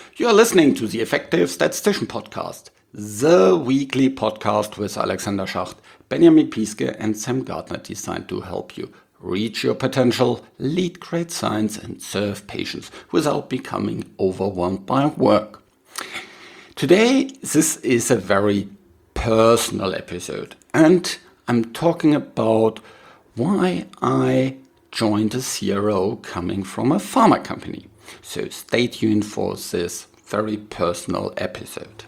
You are listening to the Effective Statistician Podcast, the weekly podcast with Alexander Schacht, Benjamin Piske, and Sam Gardner, designed to help you reach your potential, lead great science, and serve patients without becoming overwhelmed by work. Today, this is a very personal episode, and I'm talking about why I joined a CRO coming from a pharma company. So stay tuned for this very personal episode.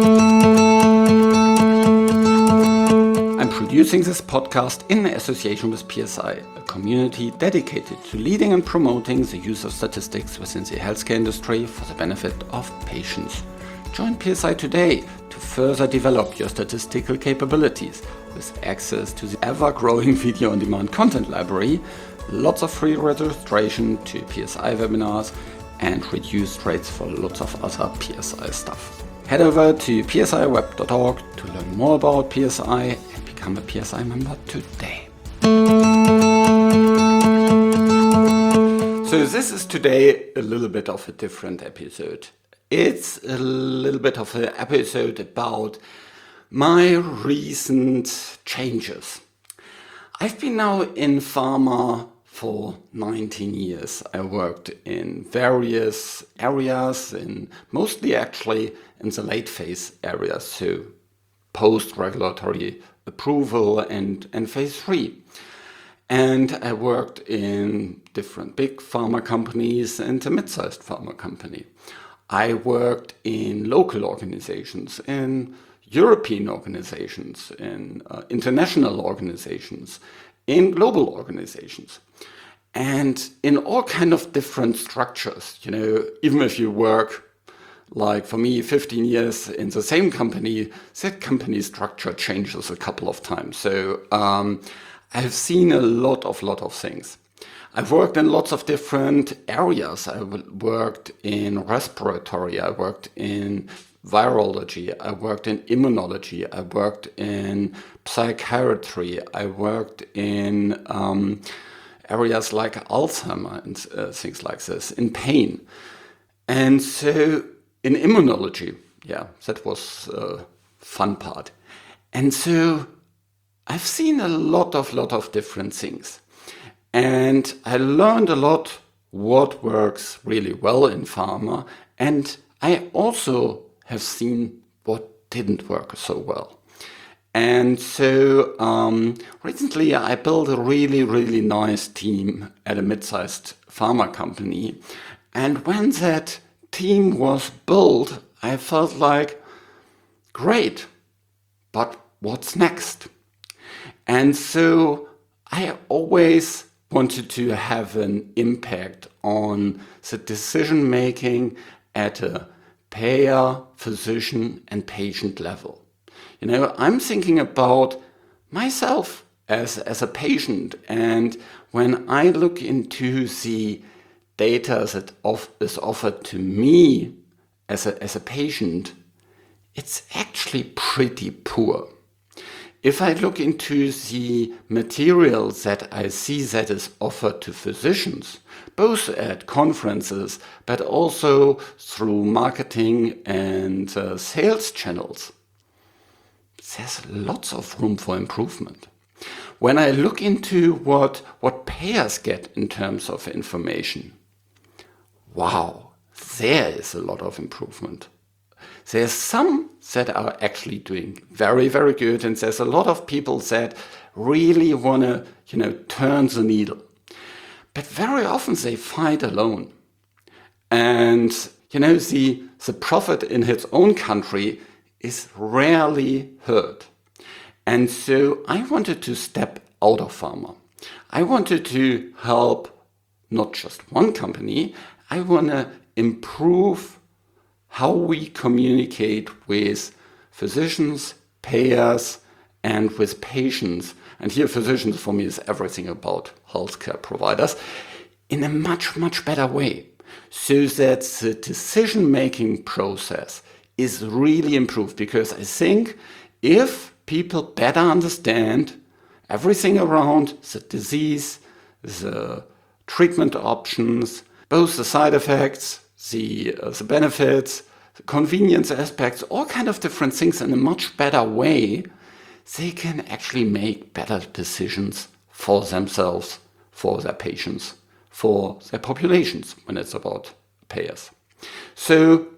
I'm producing this podcast in association with PSI, a community dedicated to leading and promoting the use of statistics within the healthcare industry for the benefit of patients. Join PSI today to further develop your statistical capabilities with access to the ever-growing video-on-demand content library, lots of free registration to PSI webinars, and reduced rates for lots of other PSI stuff. Head over to psiweb.org to learn more about PSI and become a PSI member today. So this is today a little bit of a different episode. It's a little bit of an episode about my recent changes. I've been now in pharma for 19 years. I worked in various areas, mostly actually in the late phase areas, so post-regulatory approval and phase 3. And I worked in different big pharma companies and a mid-sized pharma company. I worked in local organizations, in European organizations, in international organizations, in global organizations, and in all kind of different structures. You know, even if you work, like for me, 15 years in the same company, that company structure changes a couple of times. So I've seen a lot of things. I've worked in lots of different areas. I worked in respiratory, I worked in virology, I worked in immunology, I worked in psychiatry, I worked in areas like Alzheimer and things like this, in pain. And so in immunology, that was a fun part. And so I've seen a lot of different things. And I learned a lot what works really well in pharma, and I also have seen what didn't work so well. And so recently I built a really nice team at a mid-sized pharma company. And when that team was built, I felt like, great, but what's next? And so I always wanted to have an impact on the decision making at a payer, physician, and patient level. You know, I'm thinking about myself as a patient, and when I look into the data that is offered to me as a patient, it's actually pretty poor. If I look into the material that I see that is offered to physicians, both at conferences, but also through marketing and sales channels, there's lots of room for improvement. When I look into what payers get in terms of information, wow, there is a lot of improvement. There's some that are actually doing very good, and there's a lot of people that really want to, turn the needle. But very often they fight alone. And, the prophet in his own country is rarely heard. And so I wanted to step out of pharma. I wanted to help not just one company. I want to improve how we communicate with physicians, payers, and with patients. And here physicians for me is everything about healthcare providers in a much better way, so that the decision-making process is really improved. Because I think if people better understand everything around the disease, the treatment options, both the side effects the benefits, the convenience aspects, all kind of different things in a much better way, they can actually make better decisions for themselves, for their patients, for their populations when it's about payers. So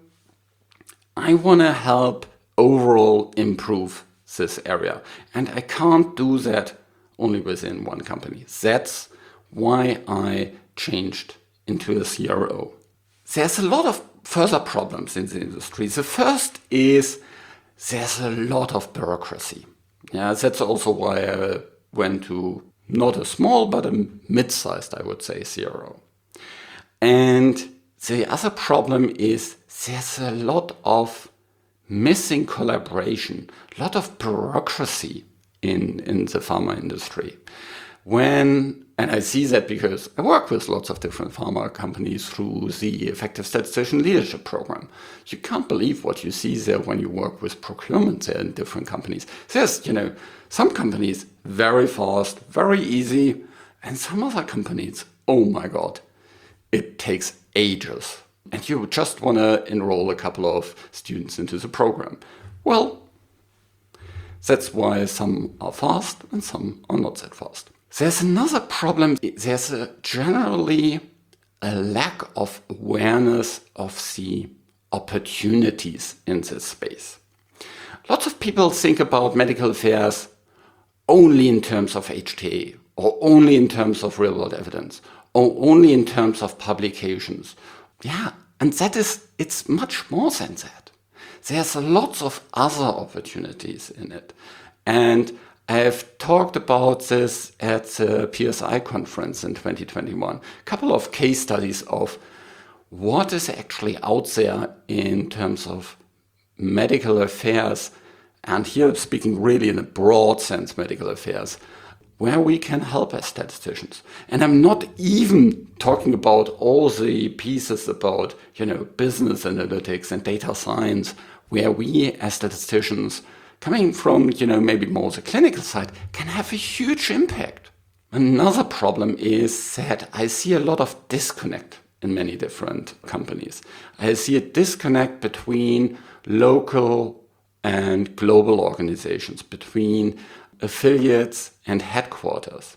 I want to help overall improve this area. And I can't do that only within one company. That's why I changed into a CRO. There's a lot of further problems in the industry. The first is there's a lot of bureaucracy. Yeah, that's also why I went to not a small, but a mid-sized, I would say, CRO. And the other problem is there's a lot of missing collaboration, a lot of bureaucracy in the pharma industry. And I see that because I work with lots of different pharma companies through the Effective Statistician Leadership Program. You can't believe what you see there when you work with procurement there in different companies. There's, some companies very fast, very easy, and some other companies, oh my God, it takes ages. And you just want to enroll a couple of students into the program. Well, that's why some are fast and some are not that fast. There's another problem. There's generally a lack of awareness of the opportunities in this space. Lots of people think about medical affairs only in terms of HTA, or only in terms of real-world evidence, or only in terms of publications. Yeah, and it's much more than that. There's lots of other opportunities in it. And I've talked about this at the PSI conference in 2021. A couple of case studies of what is actually out there in terms of medical affairs, and here speaking really in a broad sense, medical affairs, where we can help as statisticians. And I'm not even talking about all the pieces about, business analytics and data science, where we as statisticians, coming from, maybe more the clinical side, can have a huge impact. Another problem is that I see a lot of disconnect in many different companies. I see a disconnect between local and global organizations, between affiliates and headquarters.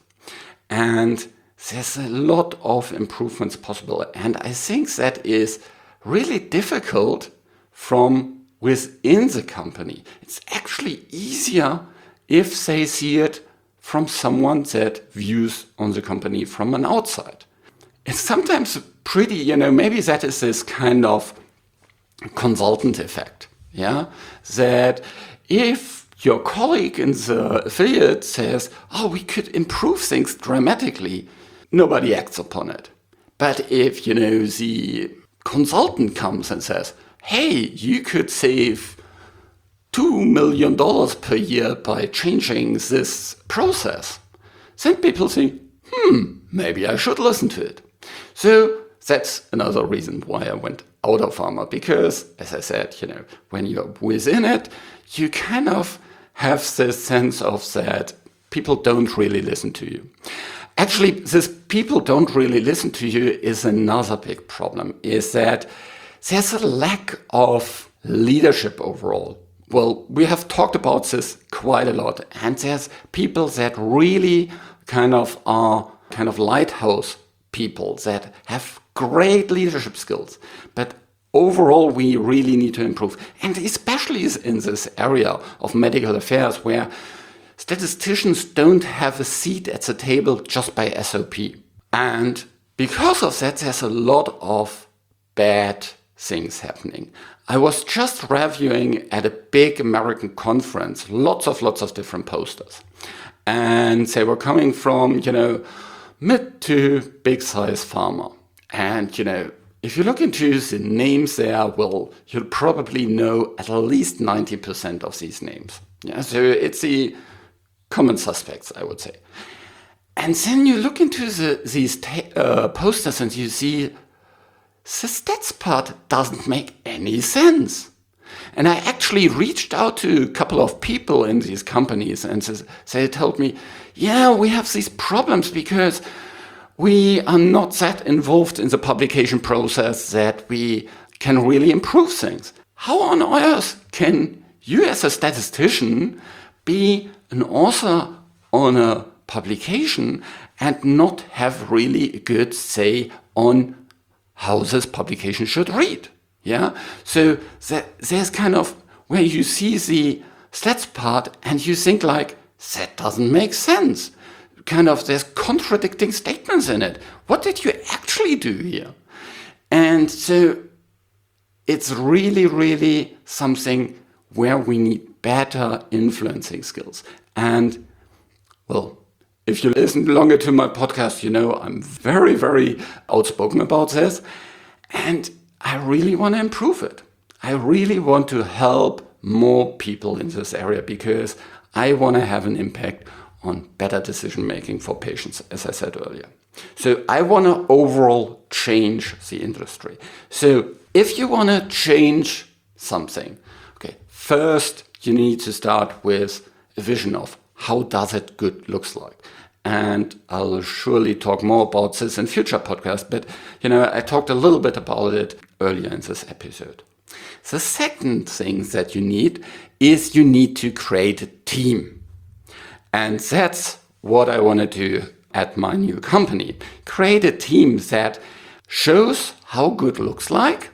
And there's a lot of improvements possible. And I think that is really difficult from within the company. It's actually easier if they see it from someone that views on the company from an outside. It's sometimes pretty, maybe that is this kind of consultant effect. Yeah, that if your colleague in the affiliate says, we could improve things dramatically, nobody acts upon it. But if, the consultant comes and says, hey, you could save $2 million per year by changing this process, then people think, maybe I should listen to it. So that's another reason why I went out of pharma, because, as I said, when you're within it, you kind of have this sense of that people don't really listen to you. Actually, this people don't really listen to you is another big problem, is that there's a lack of leadership overall. Well, we have talked about this quite a lot, and there's people that really are lighthouse people that have great leadership skills, but overall we really need to improve. And especially in this area of medical affairs where statisticians don't have a seat at the table just by SOP. And because of that, there's a lot of bad things happening. I was just reviewing at a big American conference, lots of different posters. And they were coming from, mid to big size pharma. And, if you look into the names there, well, you'll probably know at least 90% of these names. Yeah, so it's the common suspects, I would say. And then you look into these posters and you see the stats part doesn't make any sense. And I actually reached out to a couple of people in these companies and they told me, yeah, we have these problems because we are not that involved in the publication process that we can really improve things. How on earth can you as a statistician be an author on a publication and not have really a good say on how this publication should read? Yeah. So there's kind of where you see the stats part and you think like, that doesn't make sense. Kind of there's contradicting statements in it. What did you actually do here? And so it's really, really something where we need better influencing skills. And well, if you listen longer to my podcast, you know I'm very, very outspoken about this. And I really want to improve it. I really want to help more people in this area because I want to have an impact on better decision making for patients, as I said earlier. So I want to overall change the industry. So if you want to change something, okay, first you need to start with a vision of how does it good looks like. And I'll surely talk more about this in future podcasts, but you know, I talked a little bit about it earlier in this episode. The second thing that you need is you need to create a team. And that's what I want to do at my new company. Create a team that shows how good looks like,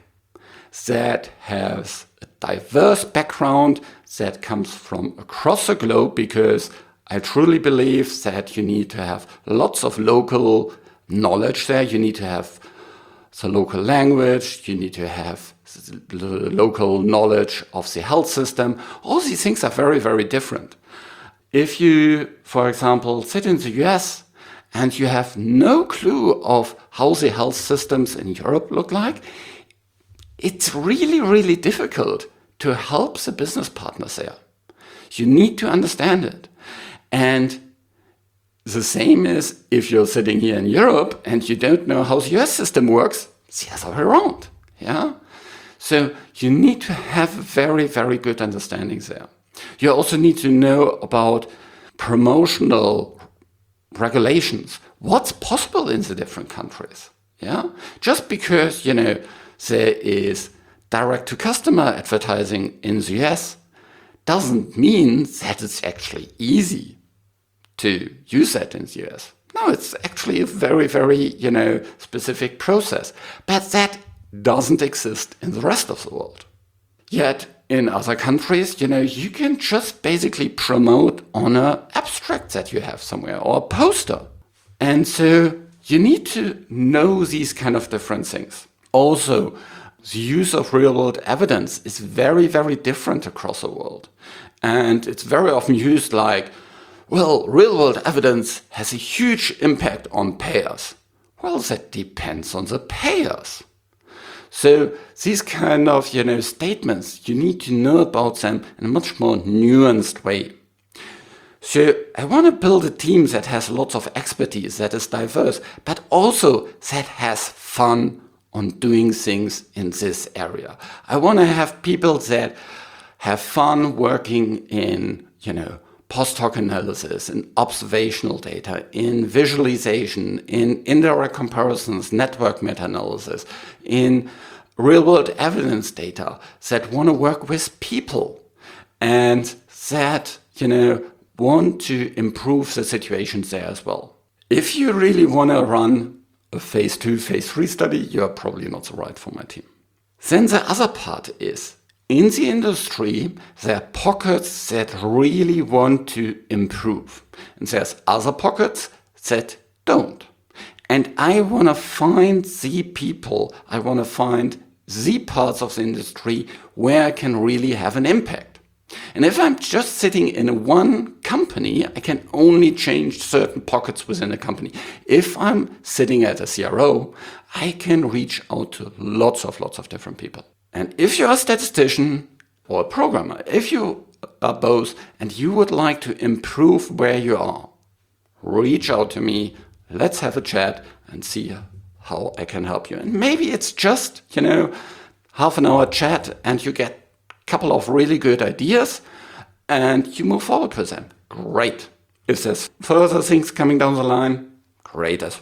that has a diverse background, that comes from across the globe, because I truly believe that you need to have lots of local knowledge there. You need to have the local language. You need to have the local knowledge of the health system. All these things are very, very different. If you, for example, sit in the US and you have no clue of how the health systems in Europe look like, it's really, really difficult to help the business partners there. You need to understand it. And the same is if you're sitting here in Europe and you don't know how the US system works, it's the other way around. Yeah? So you need to have very, very good understanding there. You also need to know about promotional regulations. What's possible in the different countries? Yeah? Just because, you know, there is direct-to-customer advertising in the US doesn't mean that it's actually easy to use that in the US. No, it's actually a very, very, you know, specific process. But that doesn't exist in the rest of the world. Yet in other countries, you know, you can just basically promote on an abstract that you have somewhere or a poster. And so you need to know these kind of different things. Also, the use of real-world evidence is very, very different across the world. And it's very often used like, well, real-world evidence has a huge impact on payers. Well, that depends on the payers. So these kind of, you know, statements, you need to know about them in a much more nuanced way. So I want to build a team that has lots of expertise, that is diverse, but also that has fun on doing things in this area. I want to have people that have fun working in, you know, post-hoc analysis, in observational data, in visualization, in indirect comparisons, network meta-analysis, in real-world evidence data, that want to work with people and that, you know, want to improve the situations there as well. If you really want to run a phase 2, phase 3 study, you're probably not the right for my team. Then the other part is, in the industry, there are pockets that really want to improve. And there's other pockets that don't. And I want to find the people, I want to find the parts of the industry where I can really have an impact. And if I'm just sitting in one company, I can only change certain pockets within a company. If I'm sitting at a CRO, I can reach out to lots of different people. And if you're a statistician or a programmer, if you are both and you would like to improve where you are, reach out to me, let's have a chat and see how I can help you. And maybe it's just, you know, half an hour chat and you get a couple of really good ideas and you move forward with them. Great. If there's further things coming down the line, great as well.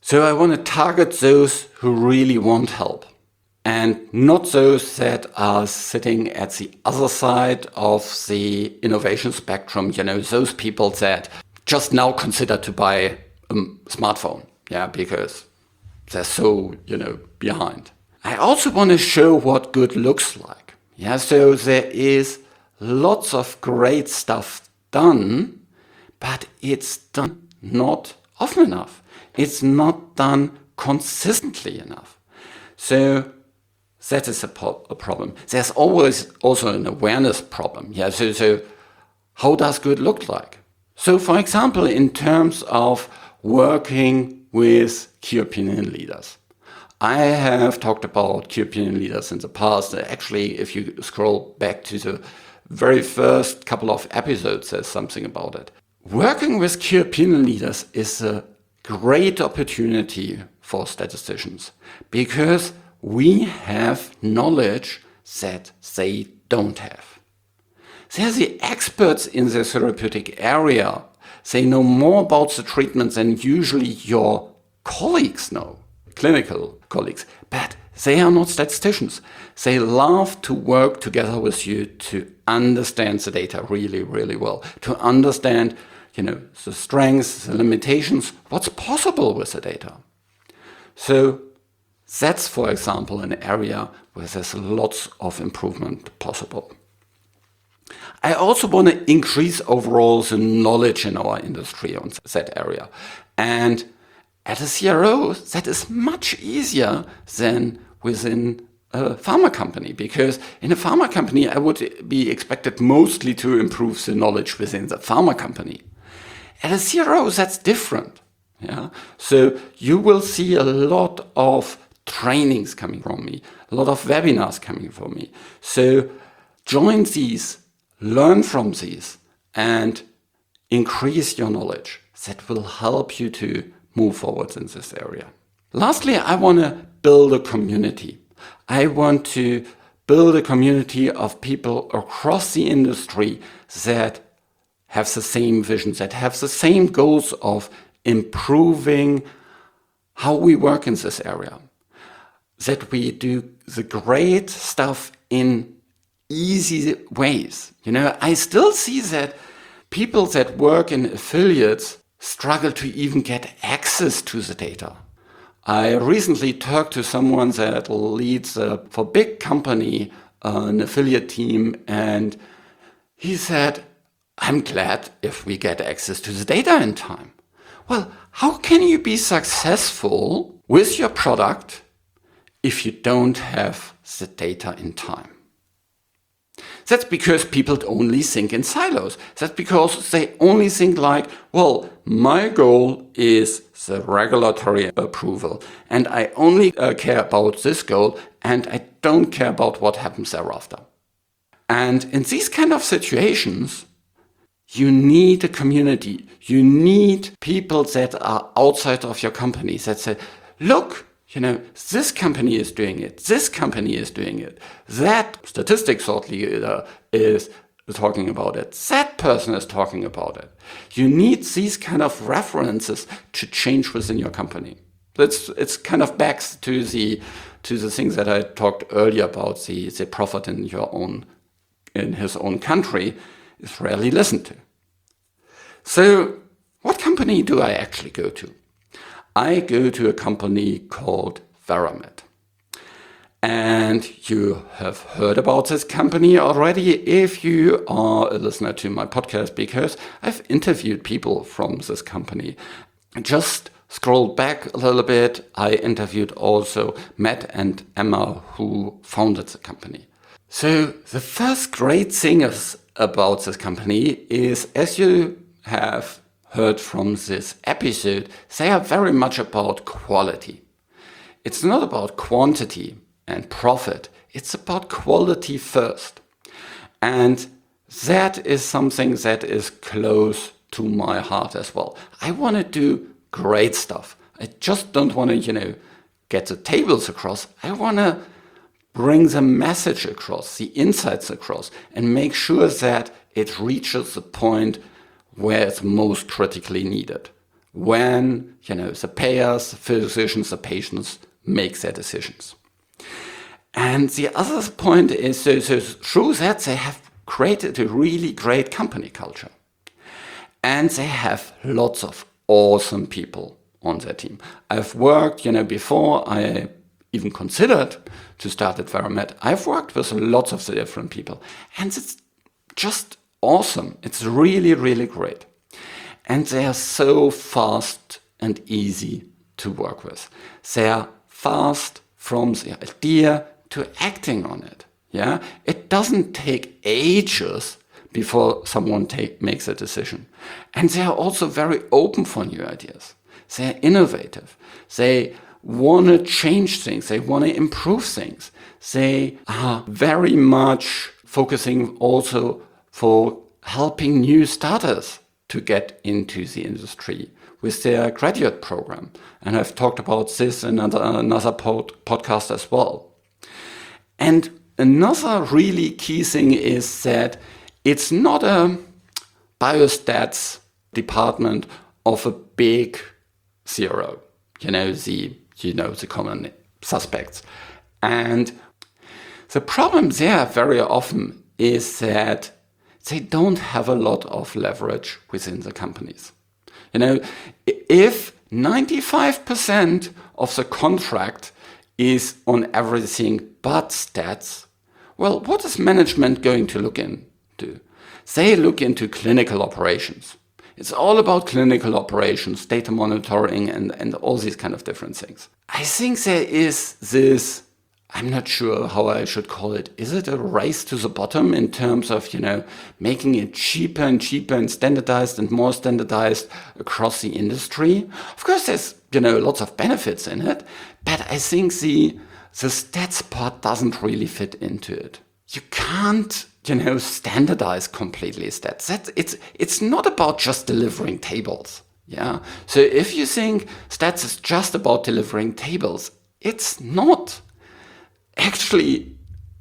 So I want to target those who really want help and not those that are sitting at the other side of the innovation spectrum, those people that just now consider to buy a smartphone, because they're so, behind. I also want to show what good looks like. So there is lots of great stuff done, but it's done not often enough. It's not done consistently enough. So that is a problem. There's always also an awareness problem. So how does good look like? So for example, in terms of working with key opinion leaders, I have talked about key opinion leaders in the past. Actually, if you scroll back to the very first couple of episodes, there's something about it. Working with key opinion leaders is a great opportunity for statisticians because we have knowledge that they don't have. They're the experts in the therapeutic area. They know more about the treatment than usually your colleagues know, clinical colleagues, but they are not statisticians. They love to work together with you to understand the data really, really well, to understand the strengths, the limitations, what's possible with the data. So that's, for example, an area where there's lots of improvement possible. I also want to increase overall the knowledge in our industry on that area. And at a CRO, that is much easier than within a pharma company, because in a pharma company, I would be expected mostly to improve the knowledge within the pharma company. At a CRO, that's different. So you will see a lot of trainings coming from me, a lot of webinars coming from me. So join these, learn from these, and increase your knowledge. That will help you to move forward in this area. Lastly, I want to build a community. I want to build a community of people across the industry that have the same vision, that have the same goals of improving how we work in this area, that we do the great stuff in easy ways. I still see that people that work in affiliates struggle to even get access to the data. I recently talked to someone that leads for big company an affiliate team, and he said, I'm glad if we get access to the data in time. Well, how can you be successful with your product if you don't have the data in time? That's because people only think in silos. That's because they only think like, well, my goal is the regulatory approval, and I only care about this goal, and I don't care about what happens thereafter. And in these kind of situations, you need a community. You need people that are outside of your company that say, look, this company is doing it. This company is doing it. That statistics thought leader is talking about it. That person is talking about it. You need these kind of references to change within your company. It's kind of back to the things that I talked earlier about. The prophet in his own country is rarely listened to. So what company do I actually go to? I go to a company called Veramed. And you have heard about this company already if you are a listener to my podcast, because I've interviewed people from this company. Just scroll back a little bit. I interviewed also Matt and Emma, who founded the company. So the first great thing about this company is, as you have heard from this episode, they are very much about quality. It's not about quantity and profit. It's about quality first. And that is something that is close to my heart as well. I want to do great stuff. I just don't want to, get the tables across. I want to bring the message across, the insights across, and make sure that it reaches the point where it's most critically needed, when, the payers, the physicians, the patients make their decisions. And the other point is, so through that, they have created a really great company culture. And they have lots of awesome people on their team. I've worked, before I even considered to start at Veramed, I've worked with lots of the different people. And it's just awesome. It's really, really great. And they are so fast and easy to work with. They are fast from the idea to acting on it. Yeah, it doesn't take ages before someone makes a decision. And they are also very open for new ideas. They are innovative. They want to change things. They want to improve things. They are very much focusing also for helping new starters to get into the industry with their graduate program. And I've talked about this in another podcast as well. And another really key thing is that it's not a biostats department of a big CRO, the common suspects. And the problem there very often is that they don't have a lot of leverage within the companies. If 95% of the contract is on everything but stats, well, what is management going to look into? They look into clinical operations. It's all about clinical operations, data monitoring, and all these kind of different things. I think there is this, I'm not sure how I should call it. Is it a race to the bottom in terms of, making it cheaper and cheaper and standardized and more standardized across the industry? Of course, there's, lots of benefits in it, but I think the stats part doesn't really fit into it. You can't, standardize completely stats. It's not about just delivering tables. Yeah. So if you think stats is just about delivering tables, it's not. Actually,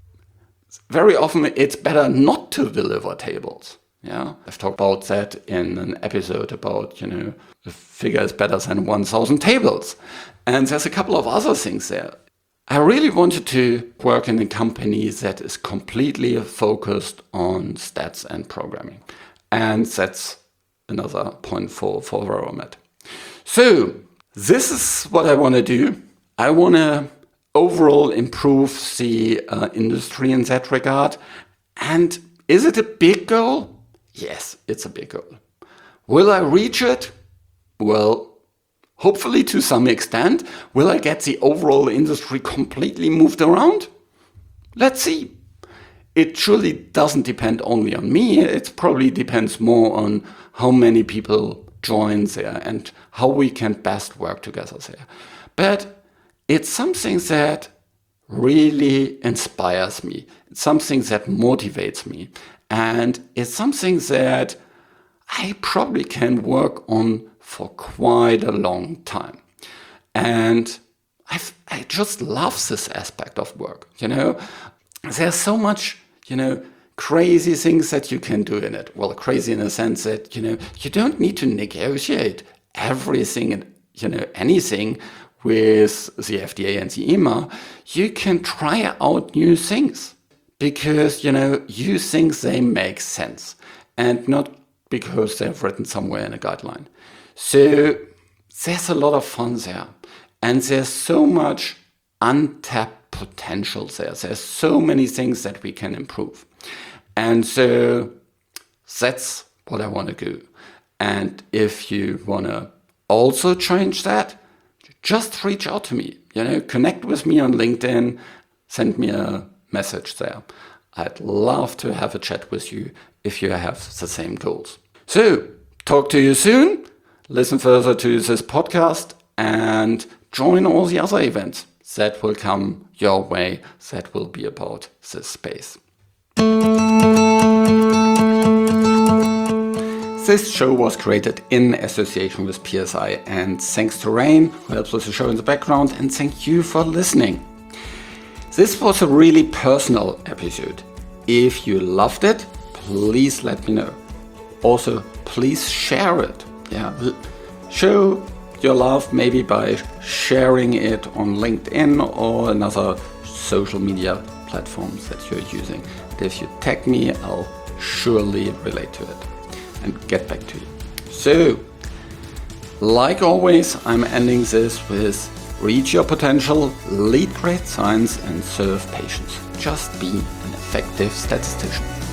very often it's better not to deliver tables. Yeah, I've talked about that in an episode about, the figure is better than 1,000 tables. And there's a couple of other things there. I really wanted to work in a company that is completely focused on stats and programming. And that's another point for Veramed. So this is what I want to do. I want to overall improve the industry in that regard. And is it a big goal? Yes, it's a big goal. Will I reach it? Well, hopefully to some extent. Will I get the overall industry completely moved around? Let's see. It surely doesn't depend only on me. It probably depends more on how many people join there and how we can best work together there. But it's something that really inspires me. It's something that motivates me. And it's something that I probably can work on for quite a long time. And I just love this aspect of work. There's so much, crazy things that you can do in it. Well, crazy in the sense that, you don't need to negotiate everything and, anything with the FDA and the EMA. You can try out new things because, you think they make sense and not because they've written somewhere in a guideline. So there's a lot of fun there. And there's so much untapped potential there. There's so many things that we can improve. And so that's what I want to do. And if you want to also change that, just reach out to me. Connect with me on LinkedIn, send me a message there. I'd love to have a chat with you if you have the same goals. So, talk to you soon. Listen further to this podcast and join all the other events that will come your way that will be about this space. This show was created in association with PSI, and thanks to Rain, who helps with the show in the background, and thank you for listening. This was a really personal episode. If you loved it, please let me know. Also, please share it. Show your love maybe by sharing it on LinkedIn or another social media platforms that you're using. And if you tag me, I'll surely relate to it and get back to you. So, like always, I'm ending this with reach your potential, lead great science, and serve patients. Just be an effective statistician.